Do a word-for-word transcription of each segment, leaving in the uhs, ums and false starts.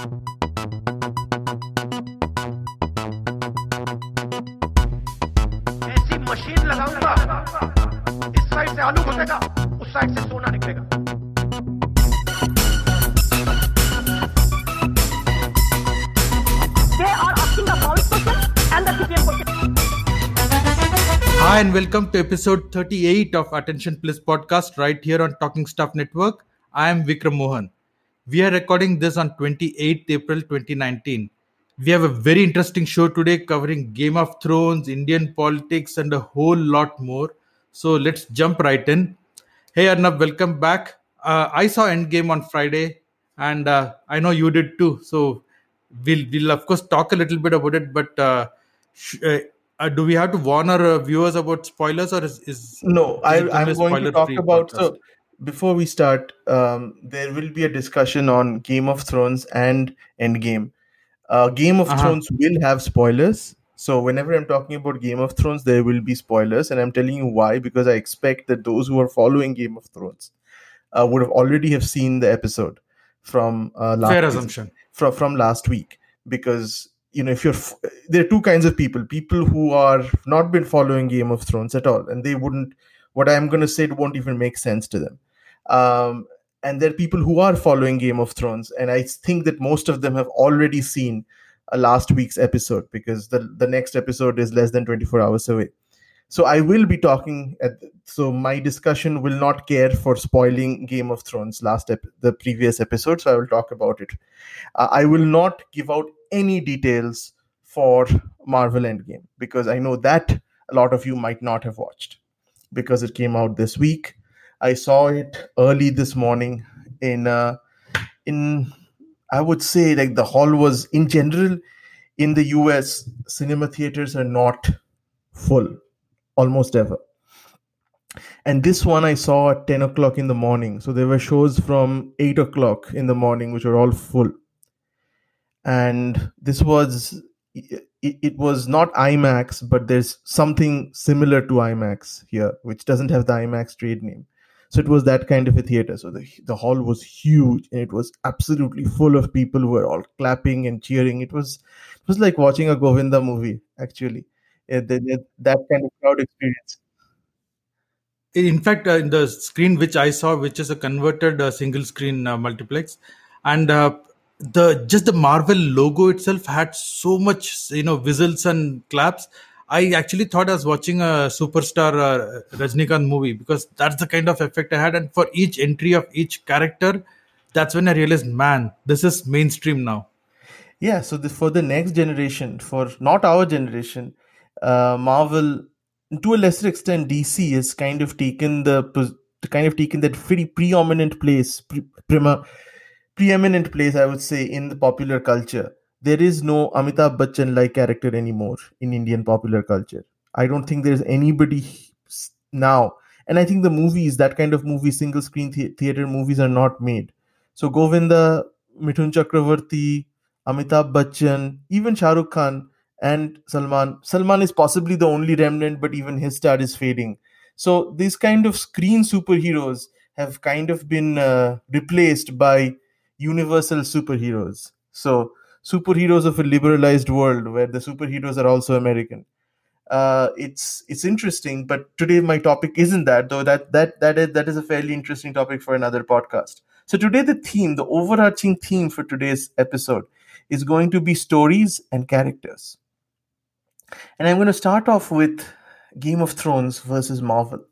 ऐसी मशीन लगाऊंगा, इस साइड से आलू घुसेगा, उस साइड से सोना निकलेगा। They are asking the foul question and the C P M question. Hi and welcome to episode thirty-eight of Attention Please podcast right here on Talking Stuff Network. I am Vikram Mohan. We are recording this on twenty-eighth April twenty nineteen. We have a very interesting show today covering Game of Thrones, Indian politics and a whole lot more. So let's jump right in. Hey Arnab, welcome back. Uh, I saw Endgame on Friday and uh, I know you did too. So we'll, we'll of course talk a little bit about it, but uh, sh- uh, uh, do we have to warn our uh, viewers about spoilers, or is, is No, is I, it gonna I'm be a going to talk spoiler-free about. podcast? So, before we start, um, there will be a discussion on Game of Thrones and Endgame. Uh, Game of Uh-huh. Thrones will have spoilers. So, whenever I'm talking about Game of Thrones, there will be spoilers. And I'm telling you why, because I expect that those who are following Game of Thrones uh, would have already have seen the episode from uh, last Fair season- assumption. from, from last week. Because, you know, if you're, f- there are two kinds of people people who are not been following Game of Thrones at all, and they wouldn't, what I'm going to say won't even make sense to them. Um, and there are people who are following Game of Thrones, and I think that most of them have already seen uh, last week's episode, because the, the next episode is less than twenty-four hours away. So I will be talking at, so my discussion will not care for spoiling Game of Thrones last ep- the previous episode, so I will talk about it. Uh, I will not give out any details for Marvel Endgame, because I know that a lot of you might not have watched, because it came out this week. I saw it early this morning in uh, in I would say, like, the hall was, in general, in the U S, cinema theaters are not full almost ever. And this one I saw at ten o'clock in the morning. So there were shows from eight o'clock in the morning, which were all full. And this was, it, it was not IMAX, but there's something similar to IMAX here, which doesn't have the IMAX trade name. So it was that kind of a theater. So the, the hall was huge, and it was absolutely full of people who were all clapping and cheering. It was, it was like watching a Govinda movie, actually. Yeah, the- the- that kind of crowd experience. In fact, uh, in the screen which I saw, which is a converted uh, single screen uh, multiplex, and uh, the just the Marvel logo itself had so much, you know, whistles and claps. I actually thought I was watching a superstar uh, Rajnikant movie, because that's the kind of effect I had. And for each entry of each character, that's when I realized, man, this is mainstream now. Yeah, so the, for the next generation, for not our generation, uh, Marvel, to a lesser extent, D C has kind of taken the pos- kind of taken that pretty preeminent place, pre- prima, preeminent place, I would say, in the popular culture. There is no Amitabh Bachchan like character anymore in Indian popular culture. I don't think there's anybody s- now, and I think the movies, that kind of movie, single screen the- theater movies, are not made. So Govinda, Mithun Chakravarti, Amitabh Bachchan, even Shah Rukh Khan and Salman. Salman is possibly the only remnant, but even his star is fading. So these kind of screen superheroes have kind of been uh, replaced by universal superheroes. So superheroes of a liberalized world where the superheroes are also American. Uh, it's it's interesting, but today my topic isn't that, though. That that that is that is a fairly interesting topic for another podcast. So today the theme, the overarching theme for today's episode, is going to be stories and characters. And I'm going to start off with Game of Thrones versus Marvel.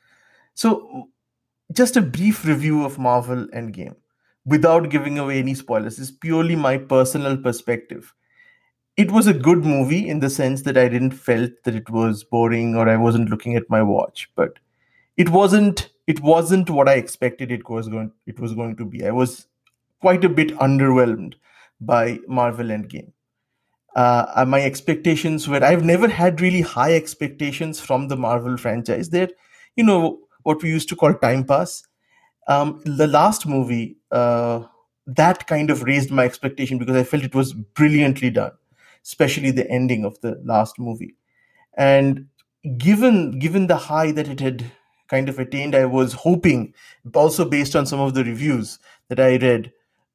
So, just a brief review of Marvel Endgame without giving away any spoilers. This is purely my personal perspective. It was a good movie in the sense that I didn't felt that it was boring or I wasn't looking at my watch, but it wasn't it wasn't what I expected it was going it was going to be. I was quite a bit underwhelmed by Marvel Endgame. Uh, my expectations were, I've never had really high expectations from the Marvel franchise. They're, you know, what we used to call time pass. Um, the last movie, uh, that kind of raised my expectation because I felt it was brilliantly done, especially the ending of the last movie. And given given the high that it had kind of attained, I was hoping, also based on some of the reviews that I read,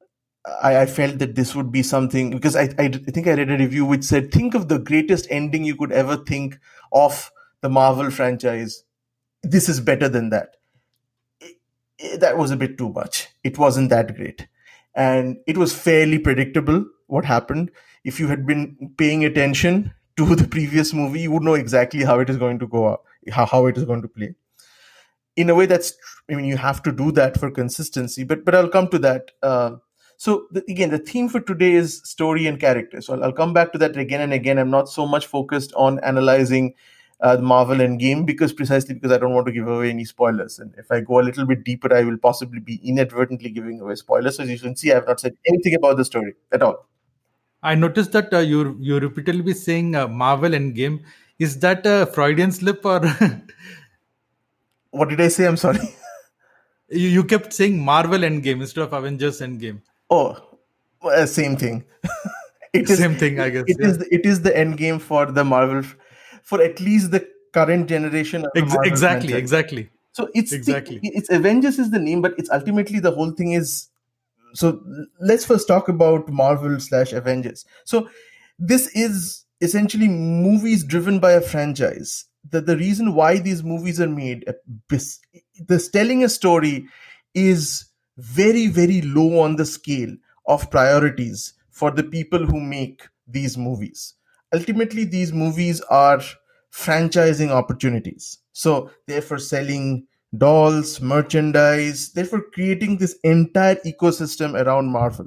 I, I felt that this would be something, because I, I think I read a review which said, think of the greatest ending you could ever think of the Marvel franchise. This is better than that. It, it, that was a bit too much. It wasn't that great. And it was fairly predictable what happened. If you had been paying attention to the previous movie, you would know exactly how it is going to go out, how, how it is going to play. In a way, that's, I mean, you have to do that for consistency, but but I'll come to that. Uh, so the, again, the theme for today is story and character. So I'll, I'll come back to that again and again. I'm not so much focused on analyzing uh, the Marvel Endgame, because precisely because I don't want to give away any spoilers. And if I go a little bit deeper, I will possibly be inadvertently giving away spoilers. So as you can see, I have not said anything about the story at all. I noticed that uh, you you repeatedly be saying uh, Marvel Endgame. Is that a Freudian slip, or What did I say? I'm sorry. you, you kept saying Marvel Endgame instead of Avengers Endgame? Oh, well, same thing. It is, Same thing, I guess. It yeah. is the, it is the end game for the Marvel, for at least the current generation of the Ex- Marvel exactly, franchise. exactly. So it's Exactly. the, it's Avengers is the name, but it's ultimately the whole thing is. So let's first talk about Marvel slash Avengers. So this is essentially movies driven by a franchise. The the reason why these movies are made, uh, bis- this telling a story is very, very low on the scale of priorities for the people who make these movies. Ultimately, these movies are franchising opportunities. So they're for selling dolls, merchandise, they're for creating this entire ecosystem around Marvel.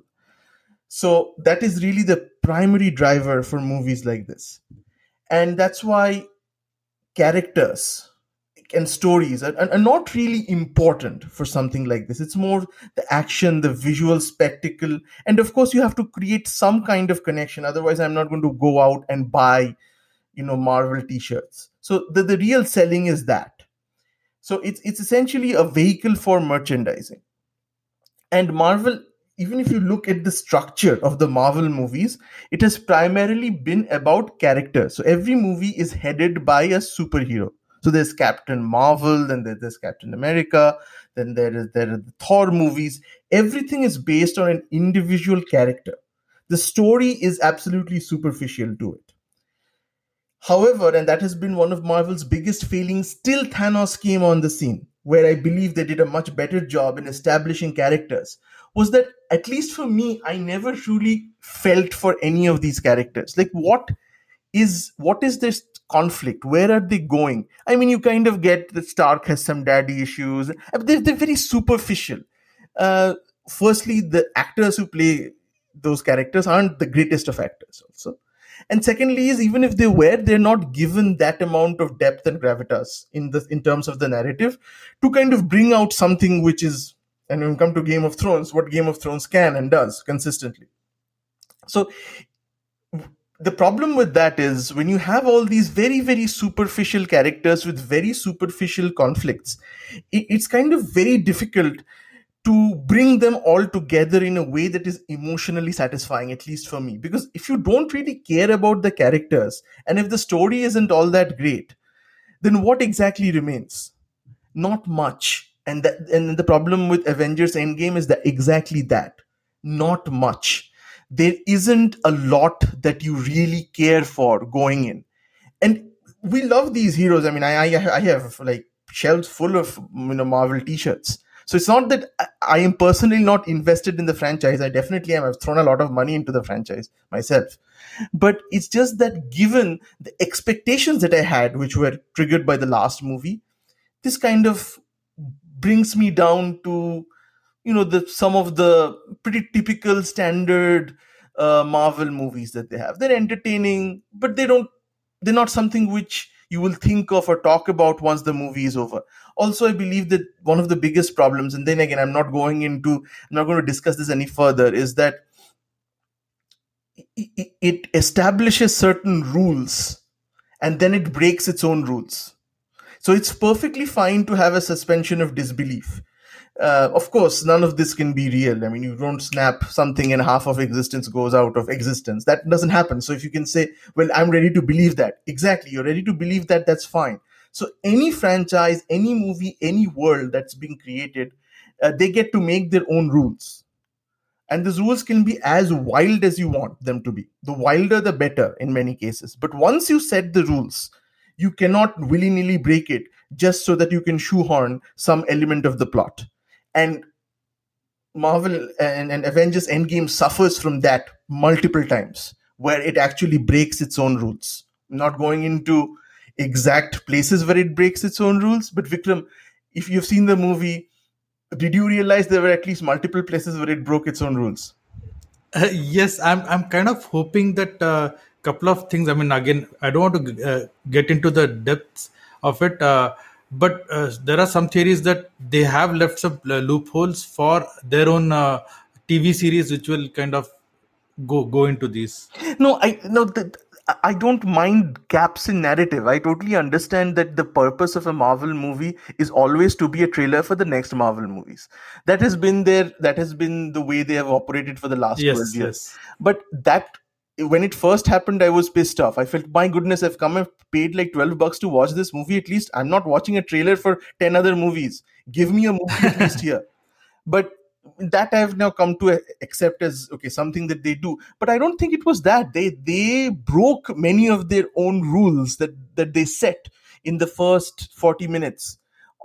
So that is really the primary driver for movies like this. And that's why characters and stories are, are not really important for something like this. It's more the action, the visual spectacle, and of course you have to create some kind of connection. Otherwise, I'm not going to go out and buy, you know, Marvel t-shirts. So the, the real selling is that. So it's it's essentially a vehicle for merchandising. And Marvel, even if you look at the structure of the Marvel movies, it has primarily been about characters. So every movie is headed by a superhero. So there's Captain Marvel, then there's Captain America, then there is there are the Thor movies. Everything is based on an individual character. The story is absolutely superficial to it. However, and that has been one of Marvel's biggest failings till Thanos came on the scene, where I believe they did a much better job in establishing characters, was that, at least for me, I never truly felt for any of these characters. Like, what is what is this conflict? Where are they going? I mean, you kind of get that Stark has some daddy issues. They're, they're very superficial. Uh, firstly, the actors who play those characters aren't the greatest of actors also. And secondly is, even if they were, they're not given that amount of depth and gravitas in the in terms of the narrative to kind of bring out something which is, and when we come to Game of Thrones, what Game of Thrones can and does consistently. So the problem with that is, when you have all these very, very superficial characters with very superficial conflicts, it, it's kind of very difficult to bring them all together in a way that is emotionally satisfying, at least for me. Because if you don't really care about the characters, and if the story isn't all that great, then what exactly remains? Not much. And that, and the problem with Avengers Endgame is that exactly that. Not much. There isn't a lot that you really care for going in. And we love these heroes. I mean, I I, I have like shelves full of, you know, Marvel t-shirts. So it's not that I am personally not invested in the franchise. I definitely am. I've thrown a lot of money into the franchise myself. But it's just that, given the expectations that I had, which were triggered by the last movie, this kind of brings me down to, you know, the some of the pretty typical standard uh, Marvel movies that they have. They're entertaining, but they don't. They're not something which you will think of or talk about once the movie is over. Also, I believe that one of the biggest problems, and then again, I'm not going into, I'm not going to discuss this any further, is that it, it establishes certain rules and then it breaks its own rules. So it's perfectly fine to have a suspension of disbelief. Uh, of course, none of this can be real. I mean, you don't snap something and half of existence goes out of existence. That doesn't happen. So if you can say, well, I'm ready to believe that. Exactly. You're ready to believe that. That's fine. So any franchise, any movie, any world that's being created, uh, they get to make their own rules. And these rules can be as wild as you want them to be. The wilder, the better in many cases. But once you set the rules, you cannot willy-nilly break it just so that you can shoehorn some element of the plot. And Marvel and, and Avengers Endgame suffers from that multiple times, where it actually breaks its own rules. I'm not going into exact places where it breaks its own rules, but Vikram, if you've seen the movie, did you realize there were at least multiple places where it broke its own rules? Uh, yes, I'm. I'm kind of hoping that a uh, couple of things. I mean, again, I don't want to uh, get into the depths of it, uh, but uh, there are some theories that they have left some uh, loopholes for their own uh, T V series, which will kind of go go into these. No, I no. The, I don't mind gaps in narrative. I totally understand that the purpose of a Marvel movie is always to be a trailer for the next Marvel movies. That has been their, that has been the way they have operated for the last Yes, twelve years. yes. But that, when it first happened, I was pissed off. I felt, my goodness, I've come and paid like twelve bucks to watch this movie. At least I'm not watching a trailer for ten other movies. Give me a movie at least here. But that I've now come to accept as okay, something that they do. But I don't think it was that. They they broke many of their own rules that, that they set in the first forty minutes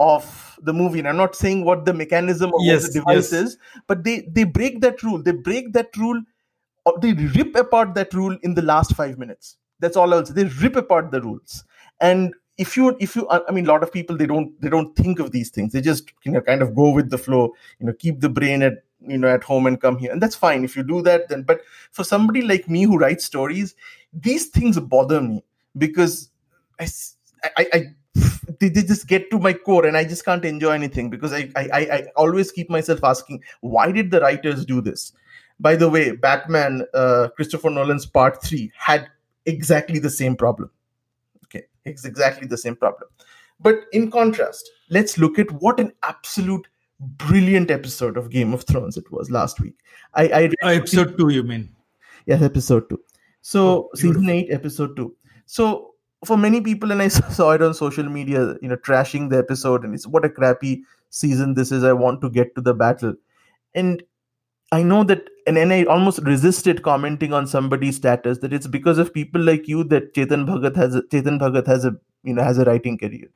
of the movie. And I'm not saying what the mechanism of Yes, the device yes. is, but they, they break that rule. They break that rule, or they rip apart that rule in the last five minutes. That's all I'll say. They rip apart the rules. And if you if you I mean, a lot of people, they don't they don't think of these things. They just, you know, kind of go with the flow, you know, keep the brain at, you know, at home and come here, and that's fine if you do that. Then, but for somebody like me who writes stories, these things bother me because I I, I they, they just get to my core, and I just can't enjoy anything because I, I I always keep myself asking, why did the writers do this? By the way, Batman, uh, Christopher Nolan's Part three had exactly the same problem. Okay, it's exactly the same problem. But in contrast, let's look at what an absolute brilliant episode of Game of Thrones it was last week. I, I read Uh, episode two, you mean? Yes, episode two. So Oh, season beautiful. eight, episode two. So for many people, and I saw it on social media, you know, trashing the episode, and it's what a crappy season this is. I want to get to the battle, and I know that, and then I almost resisted commenting on somebody's status that it's because of people like you that Chetan Bhagat has a, Chetan Bhagat has a you know has a writing career.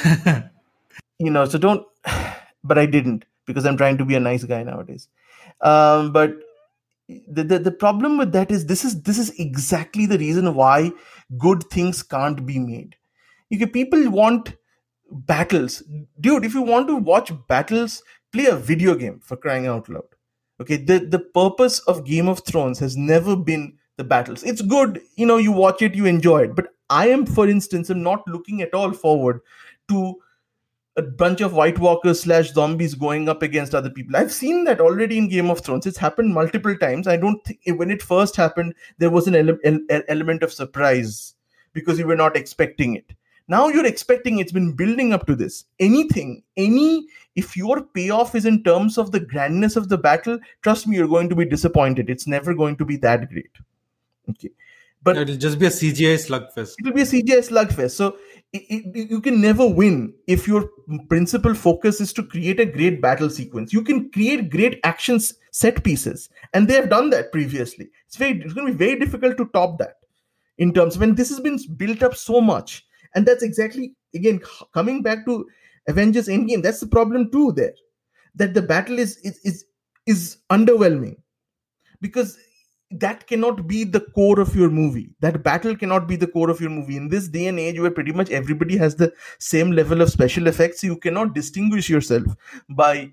You know, so don't. But I didn't, because I'm trying to be a nice guy nowadays. Um, but the, the the problem with that is this is this is exactly the reason why good things can't be made. You people want battles, dude. If you want to watch battles, play a video game, for crying out loud. Okay, the, the purpose of Game of Thrones has never been the battles. It's good, you know, you watch it, you enjoy it. But I am, for instance, I'm not looking at all forward to a bunch of White Walkers slash zombies going up against other people. I've seen that already in Game of Thrones. It's happened multiple times. I don't think, when it first happened, there was an ele- ele- element of surprise because you were not expecting it. Now you're expecting, it's been building up to this. Anything, any, if your payoff is in terms of the grandness of the battle, trust me, you're going to be disappointed. It's never going to be that great. Okay. But it'll just be a C G I slugfest. It'll be a C G I slugfest. So it, it, you can never win if your principal focus is to create a great battle sequence. You can create great action set pieces, and they have done that previously. It's very, it's going to be very difficult to top that in terms of when this has been built up so much. And that's exactly, again, coming back to Avengers Endgame, that's the problem too there. That the battle is is is, is underwhelming. Because that cannot be the core of your movie. That battle cannot be the core of your movie. In this day and age where pretty much everybody has the same level of special effects, you cannot distinguish yourself by,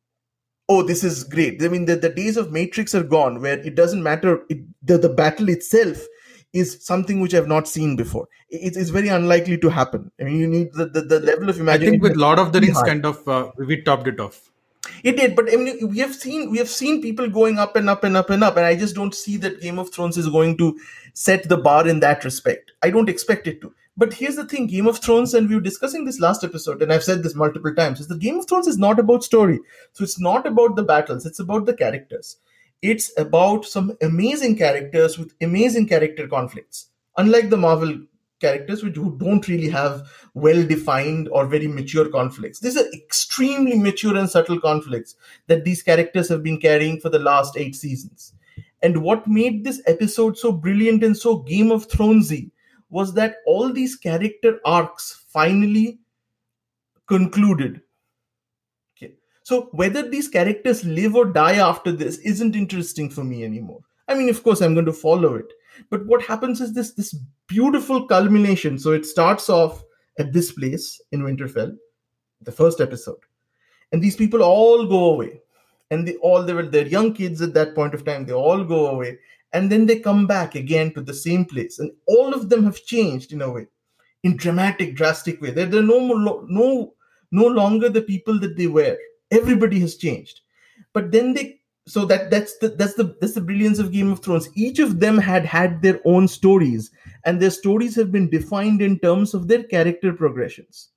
oh, this is great. I mean, the, the days of Matrix are gone, where it doesn't matter, it, the, the battle itself is something which I've not seen before. It, it's very unlikely to happen. I mean, you need the, the, the level of I imagination. think with Lord of the Rings, high. kind of, uh, we topped it off. It did, but I mean, we have seen we have seen people going up and up and up and up, and I just don't see that Game of Thrones is going to set the bar in that respect. I don't expect it to. But here's the thing: Game of Thrones, and we were discussing this last episode, and I've said this multiple times, is that Game of Thrones is not about story. So it's not about the battles; it's about the characters. It's about some amazing characters with amazing character conflicts. Unlike the Marvel characters which who don't really have well-defined or very mature conflicts. These are extremely mature and subtle conflicts that these characters have been carrying for the last eight seasons. And what made this episode so brilliant and so Game of Thronesy was that all these character arcs finally concluded. Okay. So whether these characters live or die after this isn't interesting for me anymore. I mean, of course, I'm going to follow it. But what happens is this, this beautiful culmination. So it starts off at this place in Winterfell, the first episode. And these people all go away. And they all, they were, they're young kids at that point of time. They all go away. And then they come back again to the same place. And all of them have changed in a way, in dramatic, drastic way. They're, they're no, more, no, no longer the people that they were. Everybody has changed. But then they, so that that's the that's the that's the brilliance of Game of Thrones. Each of them had had their own stories, and their stories have been defined in terms of their character progressions.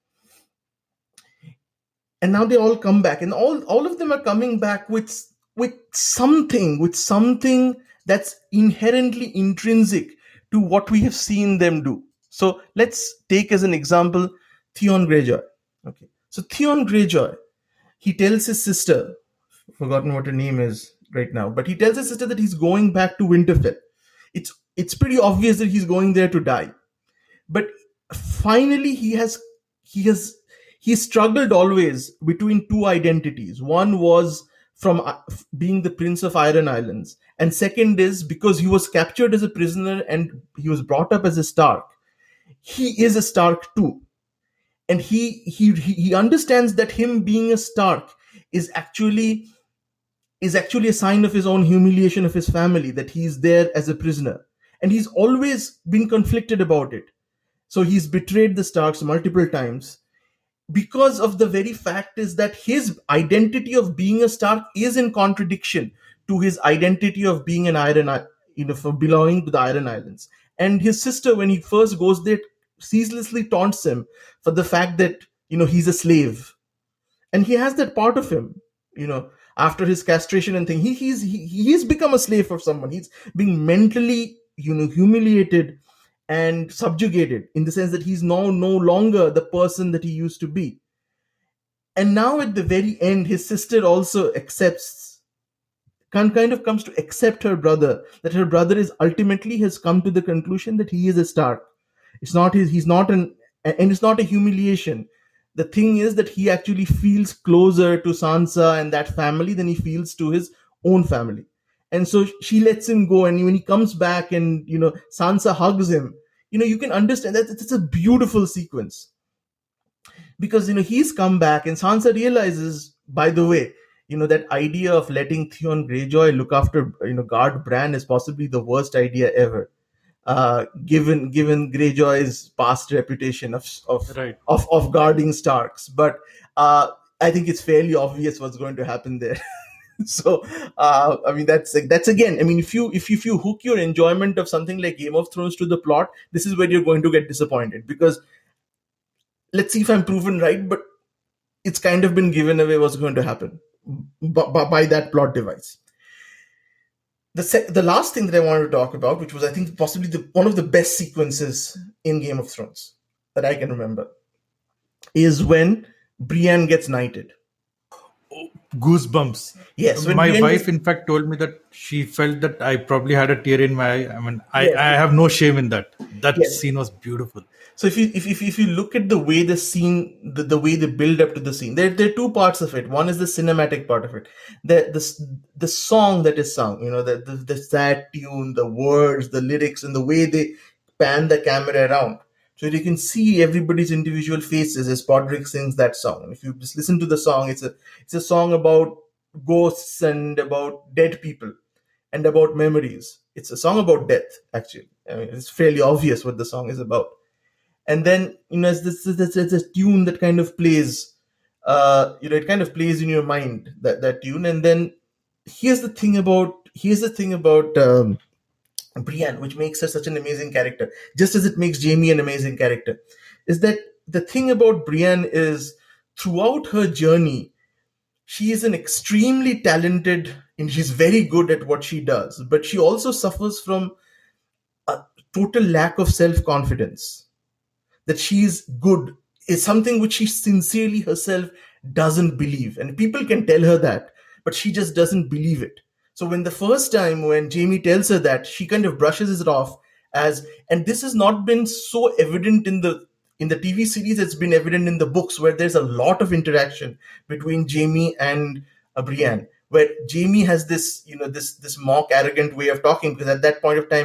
And now they all come back, and all, all of them are coming back with with something, with something that's inherently intrinsic to what we have seen them do. So let's take as an example Theon Greyjoy. Okay, so Theon Greyjoy, he tells his sister, forgotten what her name is right now, but he tells his sister that he's going back to Winterfell. It's it's pretty obvious that he's going there to die, but finally he has he has. He struggled always between two identities. One was from being the Prince of Iron Islands. And second is because he was captured as a prisoner and he was brought up as a Stark. He is a Stark too. And he he he understands that him being a Stark is actually is actually a sign of his own humiliation of his family, that he's there as a prisoner. And he's always been conflicted about it. So he's betrayed the Starks multiple times, because of the very fact is that his identity of being a Stark is in contradiction to his identity of being an Iron, you know, for belonging to the Iron Islands. And his sister, when he first goes there, ceaselessly taunts him for the fact that, you know, he's a slave. And he has that part of him, you know, after his castration and thing, he, he's, he, he's become a slave for someone. He's being mentally, you know, humiliated and subjugated, in the sense that he's now no longer the person that he used to be. And now at the very end, his sister also accepts, kind of comes to accept her brother, that her brother is ultimately has come to the conclusion that he is a Stark. It's not his, he's not an, and it's not a humiliation. The thing is that he actually feels closer to Sansa and that family than he feels to his own family. And so she lets him go, and when he comes back and, you know, Sansa hugs him, you know, you can understand that it's a beautiful sequence. Because, you know, he's come back and Sansa realizes, by the way, you know, that idea of letting Theon Greyjoy look after, you know, guard Bran is possibly the worst idea ever. Uh, given given Greyjoy's past reputation of of, right. of, of guarding Starks. But uh, I think it's fairly obvious what's going to happen there. So, uh, I mean, that's that's again, I mean, if you if you, if you hook your enjoyment of something like Game of Thrones to the plot, this is where you're going to get disappointed. Because let's see if I'm proven right, but it's kind of been given away what's going to happen by, by, by that plot device. The sec- the last thing that I wanted to talk about, which was, I think, possibly the, one of the best sequences in Game of Thrones that I can remember, is when Brienne gets knighted. Goosebumps. Yes. My Brienne wife, gets- in fact, told me that she felt that I probably had a tear in my eye. I mean, I, Yes. I have no shame in that. That Yes. scene was beautiful. So if you if, if if you look at the way the scene, the, the way they build up to the scene, there there are two parts of it. One is the cinematic part of it, the the the song that is sung, you know, the the, the sad tune, the words, the lyrics, and the way they pan the camera around, so you can see everybody's individual faces as Podrick sings that song. And if you just listen to the song, it's a it's a song about ghosts and about dead people and about memories. It's a song about death, actually. I mean, it's fairly obvious what the song is about. And then, you know, it's this, this, this, this tune that kind of plays, uh, you know, it kind of plays in your mind, that, that tune. And then here's the thing about, here's the thing about um, Brienne, which makes her such an amazing character, just as it makes Jaime an amazing character, is that the thing about Brienne is, throughout her journey, she is an extremely talented, and she's very good at what she does, but she also suffers from a total lack of self-confidence. that she's good, is something which she sincerely herself doesn't believe. And people can tell her that, but she just doesn't believe it. So when the first time when Jaime tells her that, she kind of brushes it off as, and this has not been so evident in the in the T V series, it's been evident in the books, where there's a lot of interaction between Jaime and uh, Brienne, where Jaime has this, you know, this this mock arrogant way of talking, because at that point of time,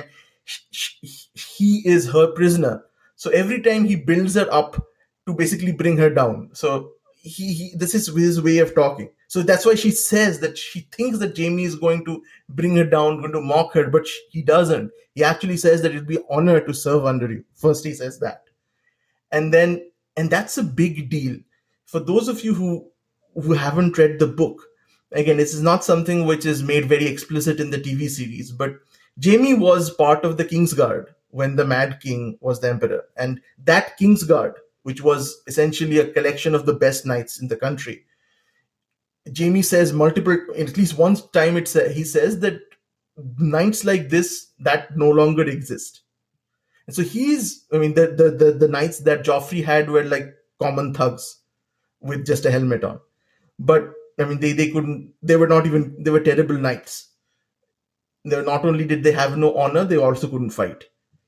sh- he is her prisoner. So every time he builds her up to basically bring her down. So he, he this is his way of talking. So that's why she says that she thinks that Jaime is going to bring her down, going to mock her, but she, he doesn't. He actually says that it'll be honor to serve under you. First he says that. And then, and that's a big deal. For those of you who, who haven't read the book, again, this is not something which is made very explicit in the T V series, but Jaime was part of the Kingsguard when the Mad King was the emperor. And that Kingsguard, which was essentially a collection of the best knights in the country, Jaime says multiple, at least one time it sa- he says that knights like this, that no longer exist. And so he's, I mean, the, the, the, the knights that Joffrey had were like common thugs with just a helmet on. But, I mean, they, they couldn't, they were not even, they were terrible knights. They were, not only did they have no honor, they also couldn't fight.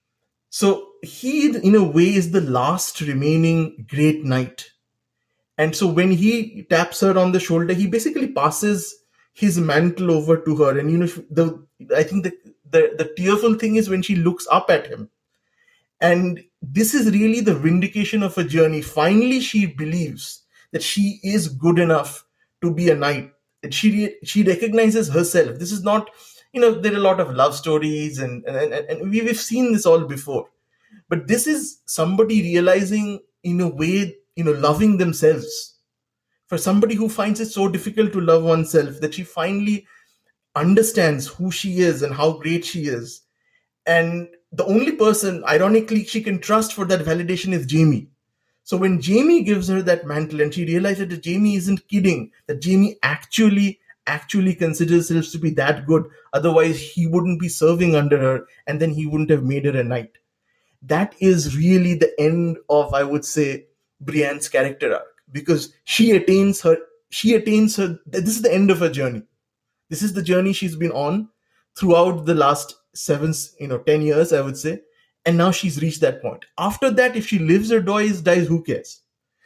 So he, in a way, is the last remaining great knight. And so when he taps her on the shoulder, he basically passes his mantle over to her. And, you know, the I think the, the, the tearful thing is when she looks up at him. And this is really the vindication of her journey. Finally, she believes that she is good enough to be a knight. And she she recognizes herself. This is not, you know, there are a lot of love stories and, and, and we've seen this all before. But this is somebody realizing, in a way, you know, loving themselves. For somebody who finds it so difficult to love oneself, that she finally understands who she is and how great she is. And the only person, ironically, she can trust for that validation is Jaime. So when Jaime gives her that mantle and she realizes that Jaime isn't kidding, that Jaime actually, actually considers herself to be that good, otherwise he wouldn't be serving under her and then he wouldn't have made her a knight. That is really the end of, I would say, Brienne's character arc, because she attains her, she attains her, this is the end of her journey. This is the journey she's been on throughout the last seven, you know, ten years, I would say. And now she's reached that point. After that, if she lives or dies, dies, who cares?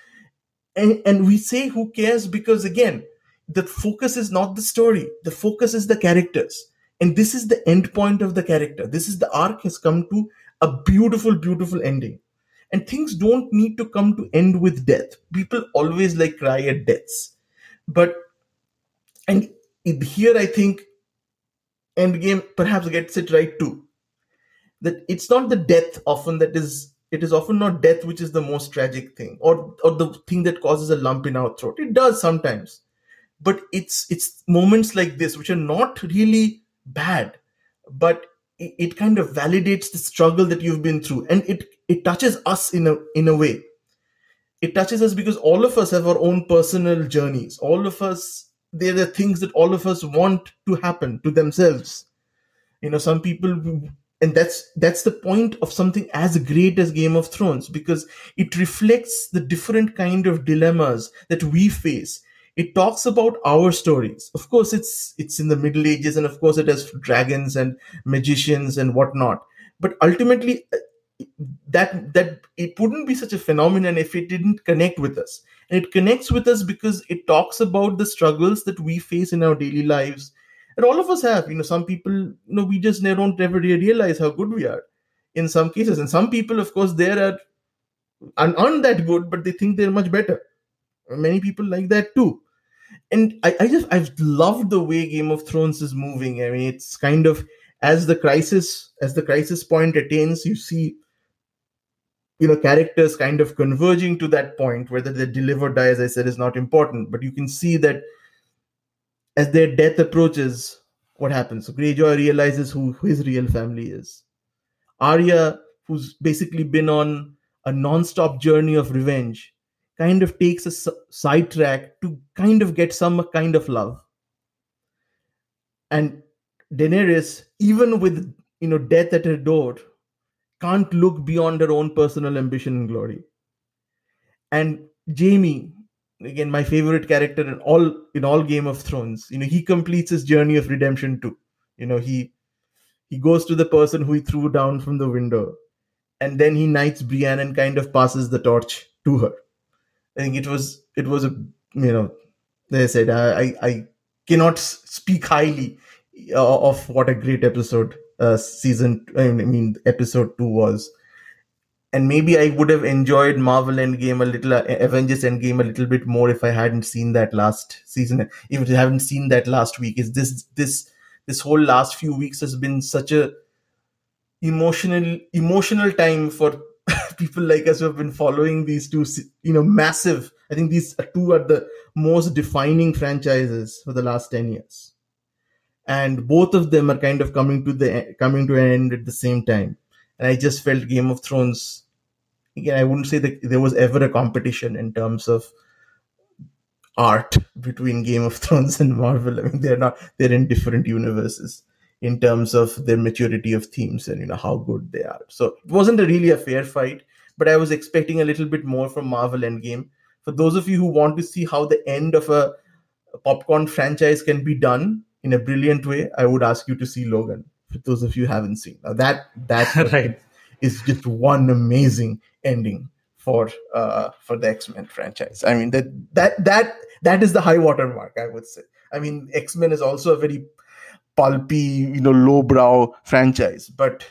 And, and we say who cares because, again, the focus is not the story. The focus is the characters. And this is the end point of the character. This is the arc has come to a beautiful, beautiful ending. And things don't need to come to end with death. People always like cry at deaths. But, and here I think Endgame perhaps gets it right too. That it's not the death often that is, it is often not death which is the most tragic thing, or or the thing that causes a lump in our throat. It does sometimes. But it's it's moments like this which are not really bad, but it, it kind of validates the struggle that you've been through. And it it touches us in a in a way. It touches us because all of us have our own personal journeys. All of us, they're the things that all of us want to happen to themselves. You know, some people, and that's that's the point of something as great as Game of Thrones, because it reflects the different kind of dilemmas that we face. It talks about our stories. Of course, it's it's in the Middle Ages, and of course it has dragons and magicians and whatnot. But ultimately, that that it wouldn't be such a phenomenon if it didn't connect with us. And it connects with us because it talks about the struggles that we face in our daily lives. And all of us have, you know, some people, you know, we just don't ever realize how good we are in some cases. And some people, of course, they are aren't that good, but they think they're much better. Many people like that too. And I, I just, I've loved the way Game of Thrones is moving. I mean, it's kind of, as the crisis, as the crisis point attains, you see, you know, characters kind of converging to that point. Whether they live or die, as I said, is not important. But you can see that as their death approaches, what happens? So Greyjoy realizes who, who his real family is. Arya, who's basically been on a non-stop journey of revenge, kind of takes a s- sidetrack to kind of get some kind of love. And Daenerys, even with, you know, death at her door, can't look beyond her own personal ambition and glory. And Jaime, again, my favorite character in all in all Game of Thrones, you know, he completes his journey of redemption too. You know, he he goes to the person who he threw down from the window, and then he knights Brienne and kind of passes the torch to her. I think it was it was a you know, as I said, I I cannot speak highly of what a great episode uh, season I mean episode two was. And maybe I would have enjoyed Marvel Endgame a little, uh, Avengers Endgame a little bit more if I hadn't seen that last season. If I haven't seen that last week, is this this this whole last few weeks has been such a emotional emotional time for people like us who have been following these two, you know, massive. I think these two are the most defining franchises for the last ten years, and both of them are kind of coming to the coming to an end at the same time. And I just felt Game of Thrones. Again, I wouldn't say that there was ever a competition in terms of art between Game of Thrones and Marvel. I mean, they're not, they're in different universes in terms of their maturity of themes and, you know, how good they are. So it wasn't a really a fair fight, but I was expecting a little bit more from Marvel Endgame. For those of you who want to see how the end of a, a popcorn franchise can be done in a brilliant way, I would ask you to see Logan. For those of you who haven't seen, now that that right. is just one amazing ending for uh, for the X-Men franchise. I mean, that that that that is the high water mark, I would say. I mean, X-Men is also a very pulpy, you know, lowbrow franchise, but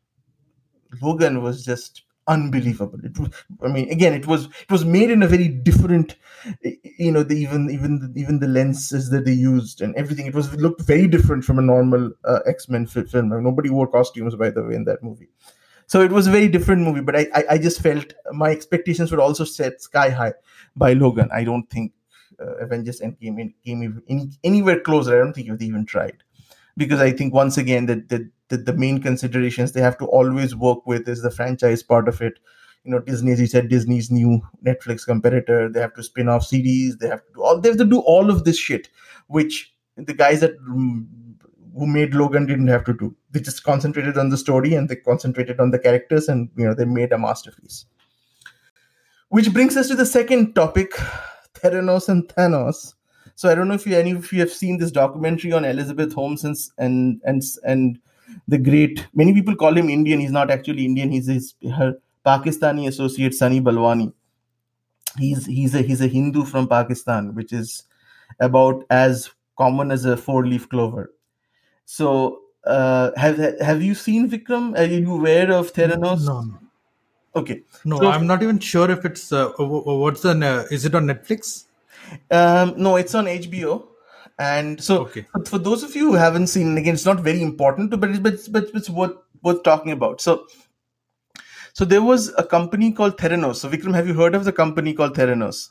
Logan was just unbelievable. It was, I mean, again, it was it was made in a very different, you know, the even even even the lenses that they used and everything. It was it looked very different from a normal uh, X-Men film. I mean, nobody wore costumes, by the way, in that movie. So it was a very different movie. But I I, I just felt my expectations were also set sky high by Logan. I don't think uh, Avengers Endgame came, came any, anywhere closer. I don't think it even tried. Because I think once again that the, the the main considerations they have to always work with is the franchise part of it. You know, Disney, as you said, Disney's new Netflix competitor. They have to spin off series. They have to do all. They have to do all of this shit, which the guys that um, who made Logan didn't have to do. They just concentrated on the story and they concentrated on the characters, and you know they made a masterpiece. Which brings us to the second topic, Theranos and Thanos. So I don't know if you any of you have seen this documentary on Elizabeth Holmes and and and and the great. Many people call him Indian. He's not actually Indian. He's his her Pakistani associate Sunny Balwani. He's he's a he's a Hindu from Pakistan, which is about as common as a four-leaf clover. So uh, have have you seen Vikram? Are you aware of Theranos? No, no. Okay. No, so, I'm not even sure if it's uh, what's the uh, is it on Netflix? Um, no, it's on H B O, and so okay. for, for those of you who haven't seen, again, it's not very important, to, but it's, but it's, but it's worth worth talking about. So, so there was a company called Theranos. So, Vikram, have you heard of the company called Theranos?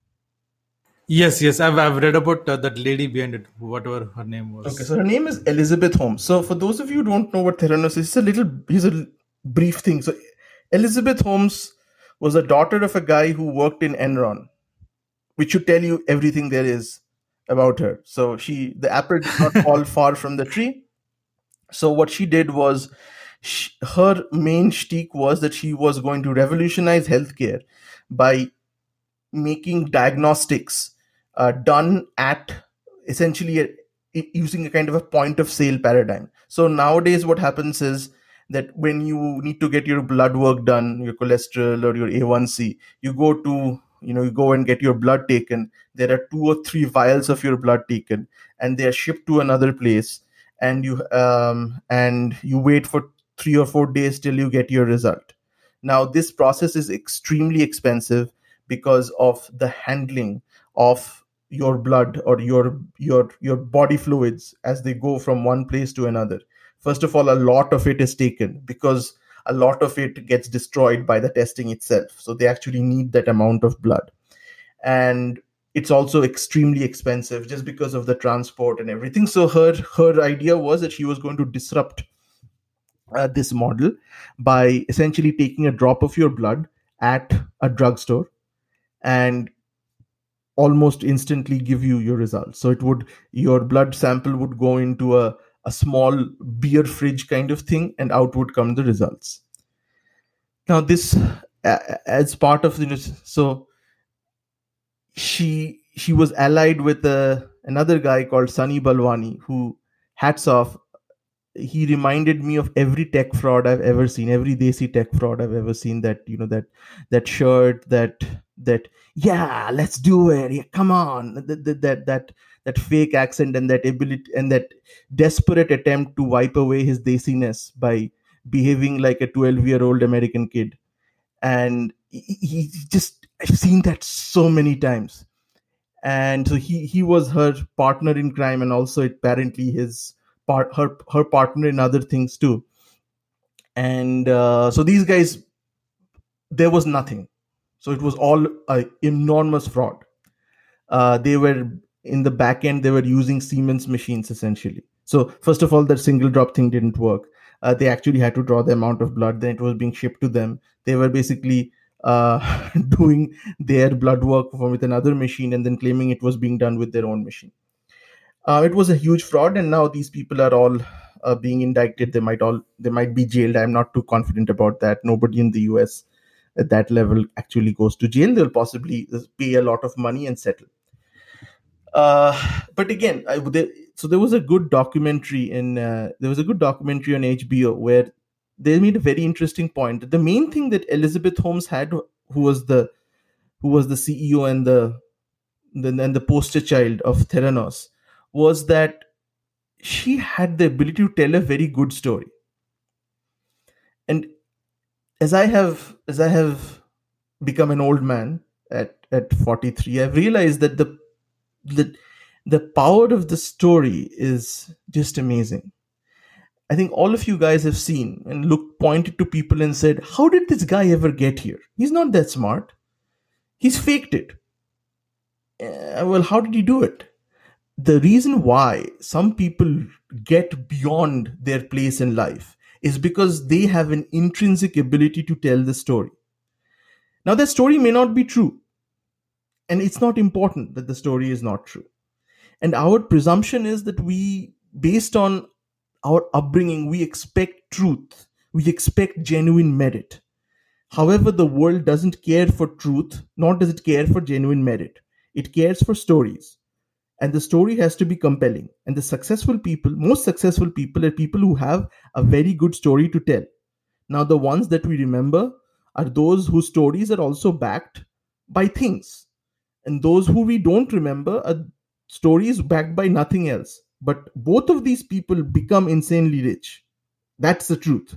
Yes, yes, I've I've read about uh, that lady behind it, whatever her name was. Okay, so her name is Elizabeth Holmes. So, for those of you who don't know what Theranos is, it's a little, here's a brief thing. So, Elizabeth Holmes was a daughter of a guy who worked in Enron, which should tell you everything there is about her. So she, the apple did not fall far from the tree. So what she did was, she, her main shtick was that she was going to revolutionize healthcare by making diagnostics uh, done at essentially a, using a kind of a point of sale paradigm. So nowadays what happens is that when you need to get your blood work done, your cholesterol or your A one C, you go to You know, you go and get your blood taken. There are two or three vials of your blood taken, and they are shipped to another place. And you um, and you wait for three or four days till you get your result. Now, this process is extremely expensive because of the handling of your blood or your your your body fluids as they go from one place to another. First of all, a lot of it is taken because a lot of it gets destroyed by the testing itself. So they actually need that amount of blood. And it's also extremely expensive just because of the transport and everything. So her, her idea was that she was going to disrupt uh, this model by essentially taking a drop of your blood at a drugstore and almost instantly give you your results. So it would, your blood sample would go into a a small beer fridge kind of thing, and out would come the results. Now this, uh, as part of, you know, so she she was allied with uh, another guy called Sunny Balwani, who, hats off, he reminded me of every tech fraud I've ever seen, every desi tech fraud I've ever seen. That, you know, that that shirt, that that yeah, let's do it, yeah, come on, that that that that, that fake accent, and that ability, and that desperate attempt to wipe away his desiness by behaving like a twelve year old American kid. And he, he just, I've seen that so many times. And so he he was her partner in crime, and also apparently his part her her partner in other things too. And uh, so these guys, there was nothing. So it was all a enormous fraud. Uh, they were in the back end, they were using Siemens machines essentially. So first of all, that single drop thing didn't work. Uh, they actually had to draw the amount of blood, then it was being shipped to them. They were basically uh, doing their blood work with another machine and then claiming it was being done with their own machine. Uh, it was a huge fraud, and now these people are all uh, being indicted. They might all they might be jailed. I'm not too confident about that. Nobody in the U S at that level actually goes to jail. They'll possibly pay a lot of money and settle. Uh, but again, I, there, so there was a good documentary in uh, there was a good documentary on H B O where they made a very interesting point. The main thing that Elizabeth Holmes had, who was the who was the C E O and the, the and the poster child of Theranos, was that she had the ability to tell a very good story. And as I have as I have become an old man at at forty-three, I've realized that the the the power of the story is just amazing. I think all of you guys have seen and looked, pointed to people and said, how did this guy ever get here? He's not that smart. He's faked it. Uh, well, how did he do it? The reason why some people get beyond their place in life is because they have an intrinsic ability to tell the story. Now, that story may not be true. And it's not important that the story is not true. And our presumption is that we, based on our upbringing, we expect truth. We expect genuine merit. However, the world doesn't care for truth, nor does it care for genuine merit. It cares for stories. And the story has to be compelling. And the successful people, most successful people, are people who have a very good story to tell. Now, the ones that we remember are those whose stories are also backed by things. And those who we don't remember are stories backed by nothing else. But both of these people become insanely rich. That's the truth.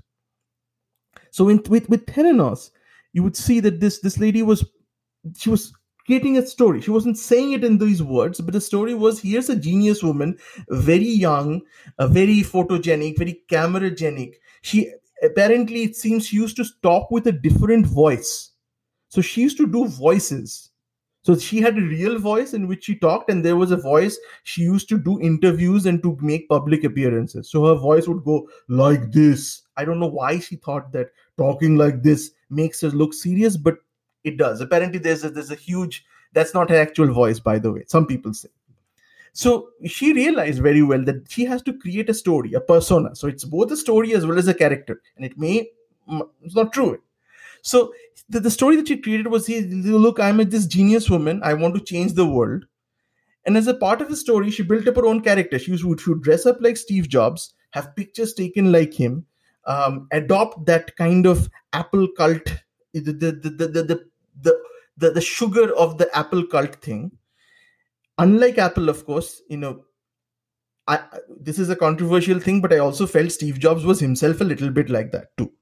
So in, with, with Theranos, you would see that this, this lady was, she was creating a story. She wasn't saying it in these words, but the story was, here's a genius woman, very young, uh, very photogenic, very cameragenic. She apparently, it seems, she used to talk with a different voice. So she used to do voices. So she had a real voice in which she talked, and there was a voice she used to do interviews and to make public appearances. So her voice would go like this. I don't know why she thought that talking like this makes her look serious, but it does. Apparently there's a, there's a huge, that's not her actual voice, by the way, some people say. So she realized very well that she has to create a story, a persona. So it's both a story as well as a character. And it may, it's not true. So the, the story that she created was, look, I'm a, this genius woman. I want to change the world. And as a part of the story, she built up her own character. She would, she would dress up like Steve Jobs, have pictures taken like him, um, adopt that kind of Apple cult, the the the the the, the, the, the sugar of the Apple cult thing. Unlike Apple, of course, you know, I, this is a controversial thing, but I also felt Steve Jobs was himself a little bit like that too.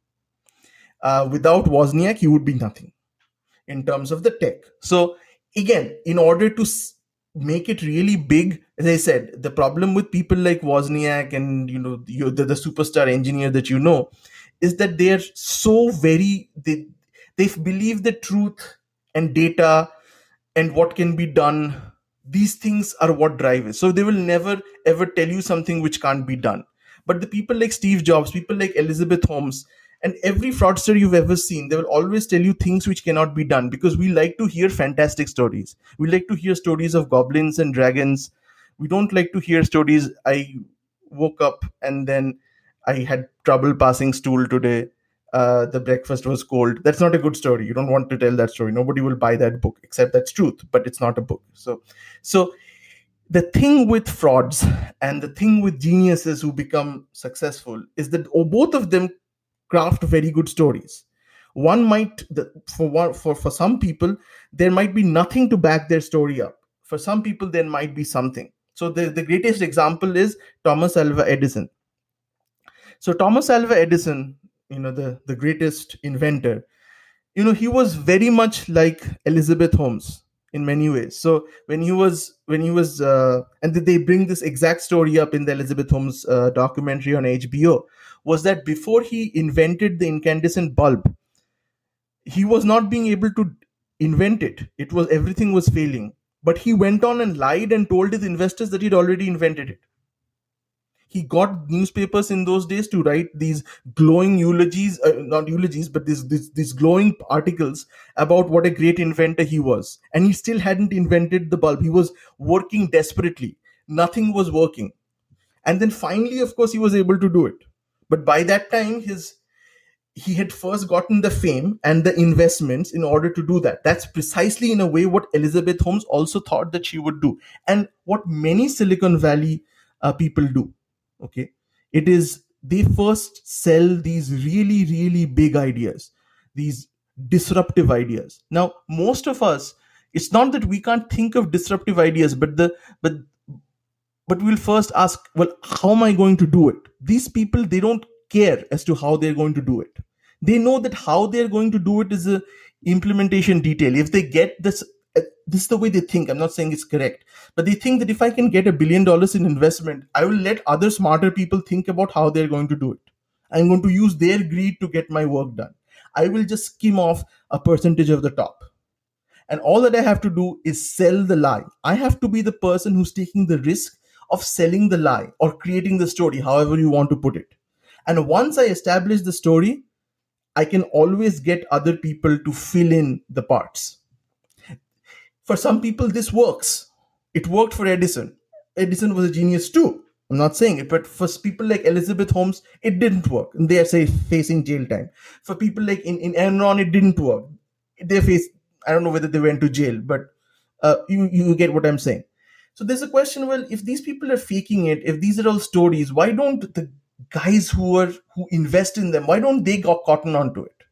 Uh, without Wozniak, he would be nothing in terms of the tech. So again, in order to s- make it really big, as I said, the problem with people like Wozniak and, you know, you, the, the superstar engineer that you know, is that they are so very, they, they believe that truth and data and what can be done, these things are what drive it. So they will never ever tell you something which can't be done. But the people like Steve Jobs, people like Elizabeth Holmes, and every fraudster you've ever seen, they will always tell you things which cannot be done, because we like to hear fantastic stories. We like to hear stories of goblins and dragons. We don't like to hear stories, I woke up and then I had trouble passing stool today. uh, the breakfast was cold. That's not a good story. You don't want to tell that story. Nobody will buy that book, except that's truth, but it's not a book. So, so the thing with frauds and the thing with geniuses who become successful is that oh, both of them craft very good stories. One might, for one, for for some people, there might be nothing to back their story up. For some people, there might be something. So the, the greatest example is Thomas Alva Edison. So Thomas Alva Edison, you know, the, the greatest inventor, you know, he was very much like Elizabeth Holmes in many ways. So when he was, when he was, uh, and they bring this exact story up in the Elizabeth Holmes uh, documentary on H B O, was that before he invented the incandescent bulb, he was not being able to invent it. It was, everything was failing. But he went on and lied and told his investors that he'd already invented it. He got newspapers in those days to write these glowing eulogies, uh, not eulogies, but these, these these glowing articles about what a great inventor he was. And he still hadn't invented the bulb. He was working desperately. Nothing was working. And then finally, of course, he was able to do it. But by that time, his he had first gotten the fame and the investments in order to do that. That's precisely in a way what Elizabeth Holmes also thought that she would do. And what many Silicon Valley uh, people do. Okay, it is they first sell these really, really big ideas, these disruptive ideas. Now, most of us, it's not that we can't think of disruptive ideas, but the but but we'll first ask, well, how am I going to do it? These people, they don't care as to how they're going to do it. They know that how they're going to do it is a implementation detail. If they get this, this is the way they think. I'm not saying it's correct, but they think that if I can get a billion dollars in investment, I will let other smarter people think about how they're going to do it. I'm going to use their greed to get my work done. I will just skim off a percentage of the top. And all that I have to do is sell the lie. I have to be the person who's taking the risk of selling the lie or creating the story, however you want to put it. And once I establish the story, I can always get other people to fill in the parts. For some people, this works. It worked for Edison. Edison was a genius too. I'm not saying it, but for people like Elizabeth Holmes, it didn't work. And they are, say, facing jail time. For people like in, in Enron, it didn't work. They faced, I don't know whether they went to jail, but uh, you, you get what I'm saying. So there's a question, well, if these people are faking it, if these are all stories, why don't the guys who are who invest in them, why don't they got cotton onto it?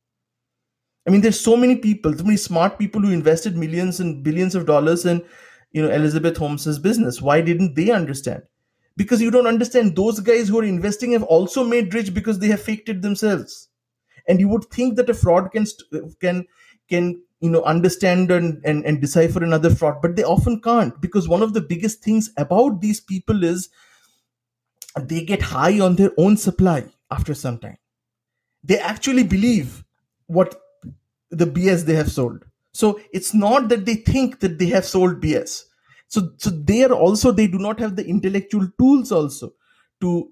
I mean, there's so many people, so many smart people who invested millions and billions of dollars in, you know, Elizabeth Holmes's business. Why didn't they understand? Because you don't understand, those guys who are investing have also made rich because they have faked it themselves. And you would think that a fraud can can can you know understand and, and, and decipher another fraud, but they often can't, because one of the biggest things about these people is they get high on their own supply after some time. They actually believe what the B S they have sold. So it's not that they think that they have sold B S. So, so they are also, they do not have the intellectual tools also to,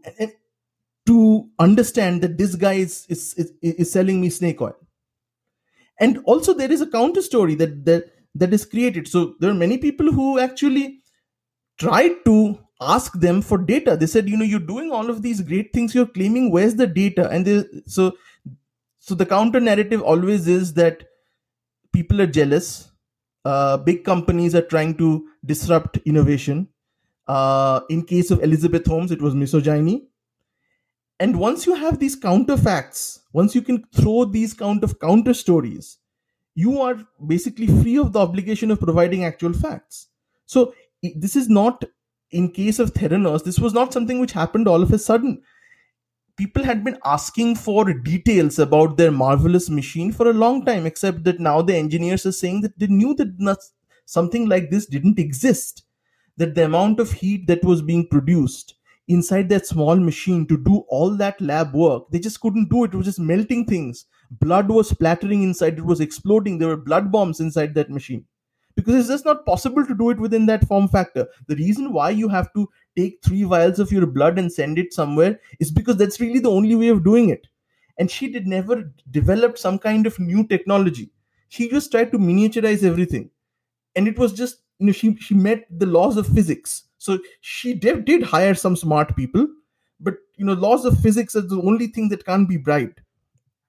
to understand that this guy is, is, is, is selling me snake oil. And also there is a counter story that, that, that is created. So there are many people who actually tried to ask them for data. They said, you know, you're doing all of these great things, you're claiming, where's the data? And they, so, so the counter narrative always is that people are jealous. Uh, big companies are trying to disrupt innovation. Uh, in case of Elizabeth Holmes, it was misogyny. And once you have these counter facts, once you can throw these count of counter stories, you are basically free of the obligation of providing actual facts. So this is not, in case of Theranos, this was not something which happened all of a sudden. People had been asking for details about their marvelous machine for a long time, except that now the engineers are saying that they knew that not, something like this didn't exist, that the amount of heat that was being produced inside that small machine to do all that lab work, they just couldn't do it. It was just melting things. Blood was splattering inside. It was exploding. There were blood bombs inside that machine. Because it's just not possible to do it within that form factor. The reason why you have to take three vials of your blood and send it somewhere is because that's really the only way of doing it. And she did never develop some kind of new technology. She just tried to miniaturize everything. And it was just, you know, she, she met the laws of physics. So she did, did hire some smart people, but, you know, laws of physics are the only thing that can't be bribed.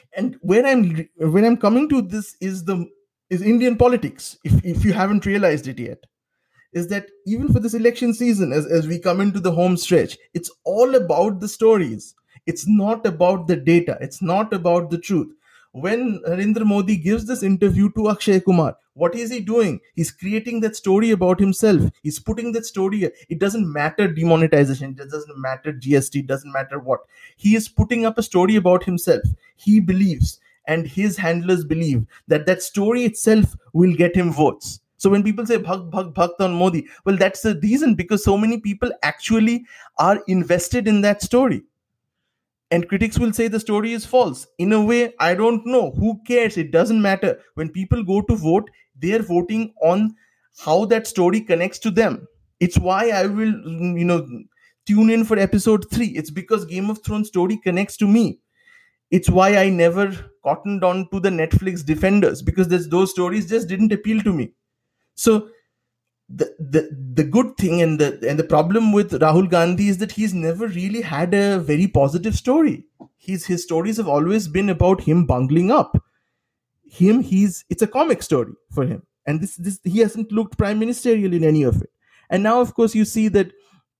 And where I'm when I'm coming to this is the is Indian politics. If if you haven't realized it yet, is that even for this election season, as, as we come into the home stretch, it's all about the stories. It's not about the data. It's not about the truth. When Narendra Modi gives this interview to Akshay Kumar, what is he doing? He's creating that story about himself. He's putting that story. It doesn't matter demonetization. It doesn't matter G S T. It doesn't matter what. He is putting up a story about himself. He believes, and his handlers believe, that that story itself will get him votes. So when people say bhag bhag bhakt on Modi, well, that's the reason, because so many people actually are invested in that story. And critics will say the story is false. In a way, I don't know. Who cares? It doesn't matter. When people go to vote, they're voting on how that story connects to them. It's why I will, you know, tune in for episode three. It's because Game of Thrones story connects to me. It's why I never cottoned on to the Netflix Defenders, because those stories just didn't appeal to me. So the, the the good thing and the and the problem with Rahul Gandhi is that he's never really had a very positive story. His his stories have always been about him bungling up. Him, he's it's a comic story for him, and this this he hasn't looked prime ministerial in any of it. And now, of course, you see that.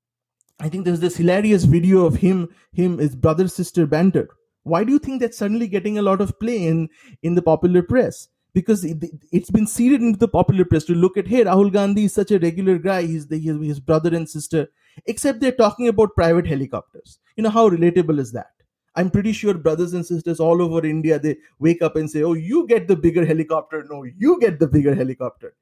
I think there's this hilarious video of him him his brother sister banter. Why do you think that's suddenly getting a lot of play in in the popular press? Because it, it's been seeded into the popular press to look at, hey, Rahul Gandhi is such a regular guy. He's the, his brother and sister. Except they're talking about private helicopters. You know, how relatable is that? I'm pretty sure brothers and sisters all over India, they wake up and say, oh, you get the bigger helicopter. No, you get the bigger helicopter.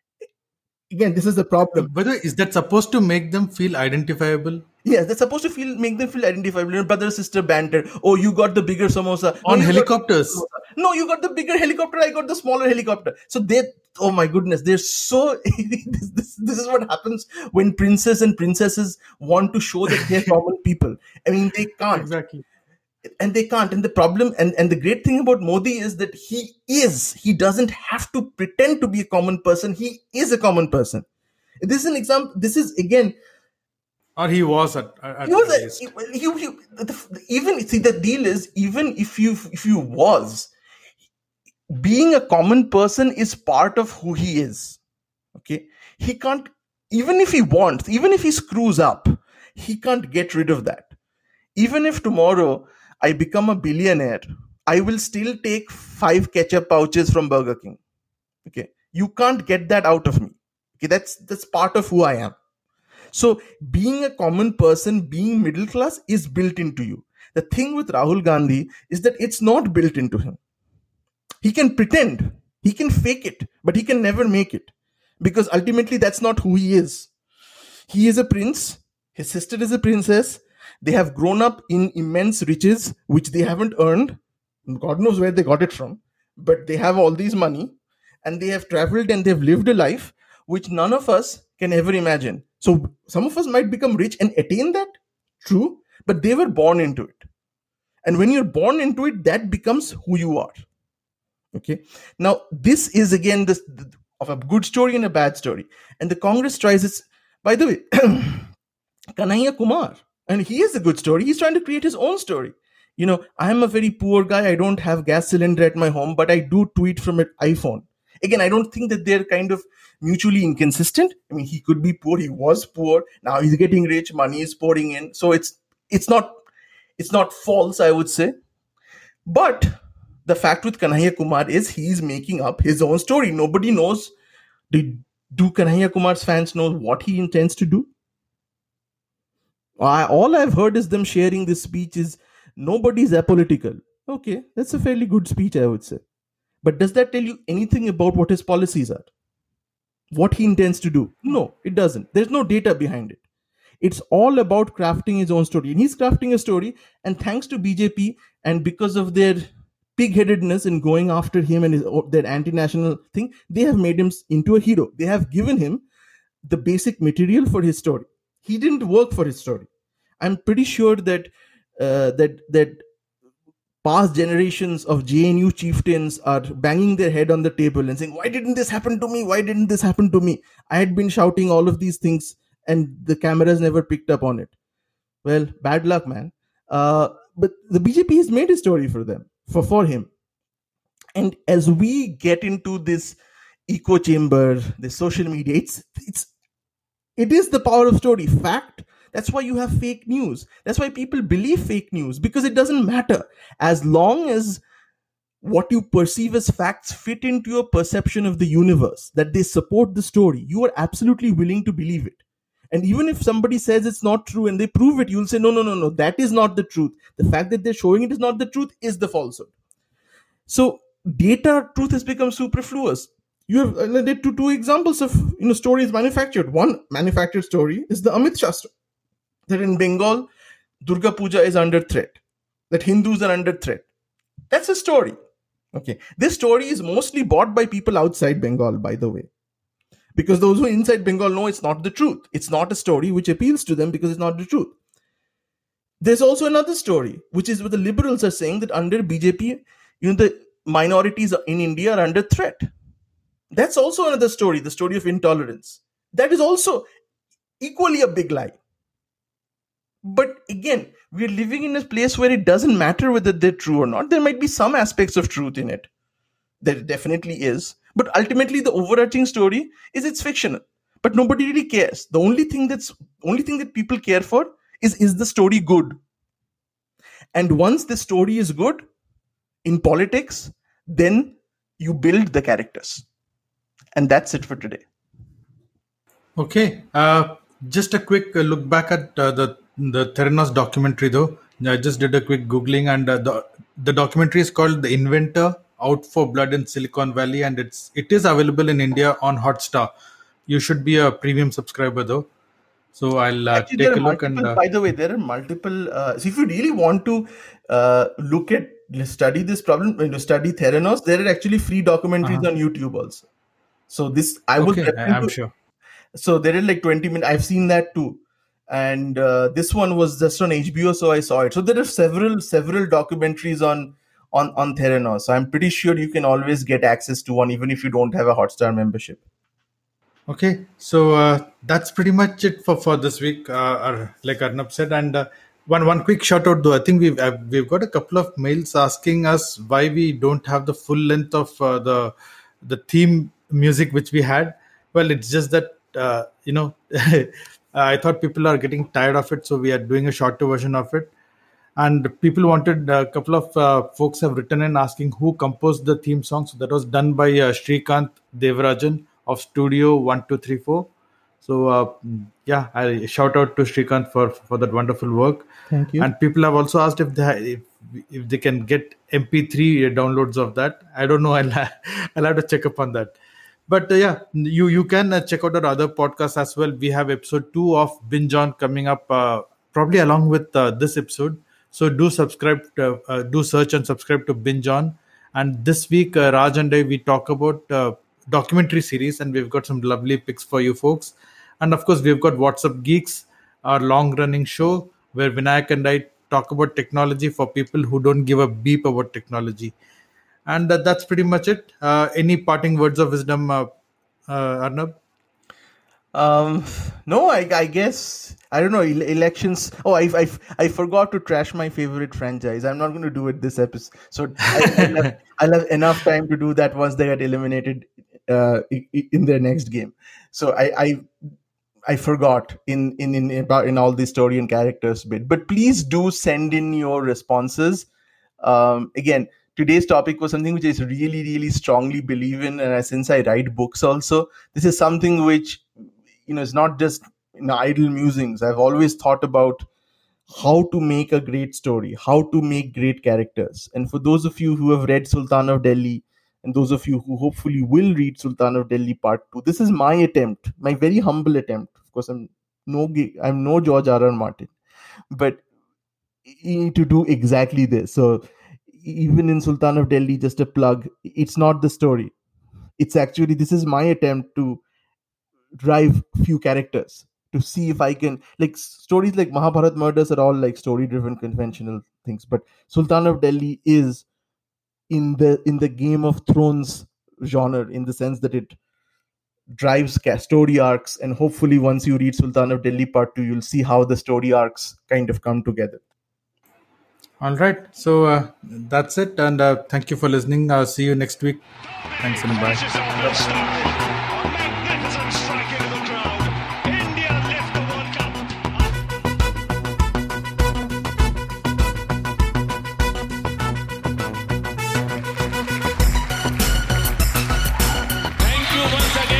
Again, this is the problem. By the way, is that supposed to make them feel identifiable? Yes, that's supposed to feel make them feel identifiable. You know, brother sister banter. Oh, you got the bigger samosa. On no, helicopters. No, you got the bigger helicopter. I got the smaller helicopter. So they, oh my goodness, they're so. this, this, this is what happens when princes and princesses want to show that they're common people. I mean, they can't. Exactly. And they can't. And the problem, and, and the great thing about Modi is that he is, he doesn't have to pretend to be a common person. He is a common person. This is an example. This is, again, or he was at, at he was least. A, he, he, the, even see the deal is, even if you if you was, being a common person is part of who he is. Okay, he can't, even if he wants, even if he screws up, he can't get rid of that. Even if tomorrow I become a billionaire, I will still take five ketchup pouches from Burger King. Okay, you can't get that out of me. Okay, that's that's part of who I am. So being a common person, being middle class is built into you. The thing with Rahul Gandhi is that it's not built into him. He can pretend, he can fake it, but he can never make it, because ultimately that's not who he is. He is a prince. His sister is a princess. They have grown up in immense riches, which they haven't earned. God knows where they got it from, but they have all these money, and they have traveled and they've lived a life which none of us can ever imagine. So some of us might become rich and attain that, true, but they were born into it. And when you're born into it, that becomes who you are. Okay. Now, this is again this of a good story and a bad story. And the Congress tries its, by the way, Kanhaiya Kumar, and he has a good story. He's trying to create his own story. You know, I'm a very poor guy. I don't have gas cylinder at my home, but I do tweet from an iPhone. Again, I don't think that they're kind of mutually inconsistent. I mean, he could be poor. He was poor. Now he's getting rich. Money is pouring in. So it's it's not it's not false, I would say. But the fact with Kanhaiya Kumar is he's making up his own story. Nobody knows. Do, do Kanhaiya Kumar's fans know what he intends to do? I, all I've heard is them sharing this speech is nobody's apolitical. Okay, that's a fairly good speech, I would say. But does that tell you anything about what his policies are? What he intends to do? No, it doesn't. There's no data behind it. It's all about crafting his own story. And he's crafting a story, and thanks to B J P, and because of their pig-headedness in going after him and his, their anti-national thing, they have made him into a hero. They have given him the basic material for his story. He didn't work for his story. I'm pretty sure that uh, that that past generations of J N U chieftains are banging their head on the table and saying, why didn't this happen to me? Why didn't this happen to me? I had been shouting all of these things and the cameras never picked up on it. Well, bad luck, man. Uh, but the B J P has made a story for them, for, for him. And as we get into this echo chamber, the social media, it's it's it is the power of story. Fact. That's why you have fake news. That's why people believe fake news, because it doesn't matter. As long as what you perceive as facts fit into your perception of the universe, that they support the story, you are absolutely willing to believe it. And even if somebody says it's not true and they prove it, you'll say, no, no, no, no, that is not the truth. The fact that they're showing it is not the truth is the falsehood. So data truth has become superfluous. You have uh, two, two examples of you know stories manufactured. One manufactured story is the Amit Shah story, that in Bengal, Durga Puja is under threat, that Hindus are under threat. That's a story. Okay, this story is mostly bought by people outside Bengal, by the way, because those who are inside Bengal know it's not the truth. It's not a story which appeals to them because it's not the truth. There's also another story, which is what the liberals are saying, that under B J P, you know, the minorities in India are under threat. That's also another story, the story of intolerance. That is also equally a big lie. But again, we're living in a place where it doesn't matter whether they're true or not. There might be some aspects of truth in it. There definitely is. But ultimately, the overarching story is it's fictional. But nobody really cares. The only thing that's only thing that people care for is, is the story good? And once the story is good in politics, then you build the characters. And that's it for today. Okay. Uh, just a quick uh, look back at uh, the the Theranos documentary, though. I just did a quick Googling, and uh, the the documentary is called The Inventor: Out for Blood in Silicon Valley, and it's it is available in India on Hotstar. You should be a premium subscriber, though. So I'll uh, Actually, take there a are look. multiple, And uh, by the way, there are multiple. Uh, so if you really want to uh, look at study this problem, you know, study Theranos, there are actually free documentaries Uh-huh. on YouTube also. So this I would okay, I- recommend I'm to- sure. So there are like twenty minutes. I've seen that too, and uh, this one was just on H B O, so I saw it. So there are several several documentaries on on on Theranos. So I'm pretty sure you can always get access to one, even if you don't have a Hotstar membership. Okay, so uh, that's pretty much it for, for this week. Uh, Ar- like Arnab said, and uh, one one quick shout out though. I think we've uh, we've got a couple of mails asking us why we don't have the full length of uh, the the theme music which we had. Well, it's just that uh, you know I thought people are getting tired of it, so we are doing a shorter version of it. And people wanted a couple of uh, folks have written in asking who composed the theme song. So that was done by uh, Shrikant Devarajan of Studio One Two Three Four. So uh, yeah, I shout out to Shrikant for for that wonderful work. Thank you. And people have also asked if they if, if they can get M P three downloads of that. I don't know. I'll ha- I'll have to check up on that. But uh, yeah, you you can uh, check out our other podcasts as well. We have episode two of Binge On coming up, uh, probably along with uh, this episode. So do subscribe, to, uh, do search and subscribe to Binge On. And this week, uh, Raj and I, we talk about uh, documentary series, and we've got some lovely picks for you folks. And of course, we've got WhatsApp Geeks, our long-running show where Vinayak and I talk about technology for people who don't give a beep about technology. And uh, that's pretty much it. Uh, any parting words of wisdom, uh, uh, Arnab? Um, no, I, I guess I don't know ele- elections. Oh, I, I I forgot to trash my favorite franchise. I'm not going to do it this episode. So I, I'll, have, I'll have enough time to do that once they get eliminated uh, i- i- in their next game. So I I, I forgot in in in about in all the story and characters bit. But please do send in your responses. Um, again, today's topic was something which I really really strongly believe in, and since I write books also, this is something which you know it's not just you know, idle musings. I've always thought about how to make a great story, how to make great characters. And for those of you who have read Sultan of Delhi, and those of you who hopefully will read Sultan of Delhi Part Two, this is my attempt, my very humble attempt. Of course, I'm no I'm no George R. R. Martin, but to do exactly this. So even in Sultan of Delhi, just a plug, it's not the story. It's actually this is my attempt to drive few characters to see if I can like stories like Mahabharat murders are all like story driven conventional things, but Sultan of Delhi is in the in the Game of Thrones genre in the sense that it drives story arcs, and hopefully once you read Sultan of Delhi Part Two, you'll see how the story arcs kind of come together. All right. So uh, that's it. And uh, thank you for listening. I'll see you next week. Thanks and bye. Magnificent striking of the crowd. India lift the World Cup. Thank you once again.